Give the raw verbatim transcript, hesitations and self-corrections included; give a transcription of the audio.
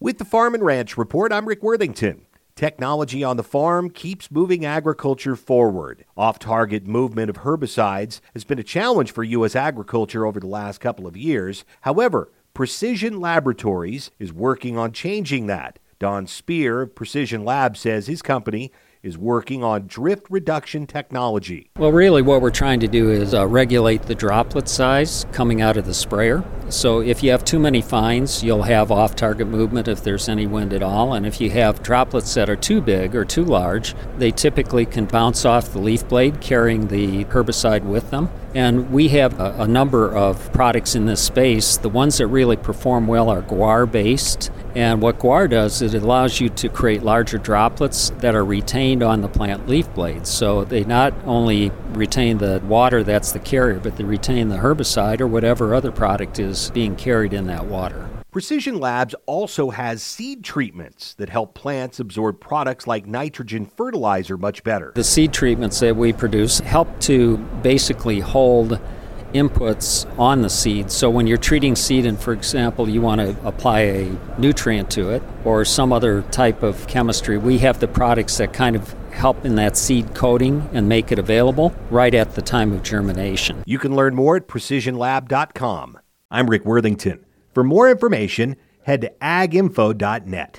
With the Farm and Ranch Report, I'm Rick Worthington. Technology on the farm keeps moving agriculture forward. Off-target movement of herbicides has been a challenge for U S agriculture over the last couple of years. However, Precision Laboratories is working on changing that. Don Speer of Precision Lab says his company is working on drift reduction technology. Well, really what we're trying to do is uh, regulate the droplet size coming out of the sprayer. So if you have too many fines, you'll have off-target movement if there's any wind at all. And if you have droplets that are too big or too large, they typically can bounce off the leaf blade, carrying the herbicide with them. And we have a, a number of products in this space. The ones that really perform well are guar-based. And what guar does is it allows you to create larger droplets that are retained on the plant leaf blades. So they not only retain the water that's the carrier, but they retain the herbicide or whatever other product is being carried in that water. Precision Labs also has seed treatments that help plants absorb products like nitrogen fertilizer much better. The seed treatments that we produce help to basically hold inputs on the seed. So when you're treating seed and, for example, you want to apply a nutrient to it or some other type of chemistry, we have the products that kind of help in that seed coating and make it available right at the time of germination. You can learn more at precision lab dot com. I'm Rick Worthington. For more information, head to ag info dot net.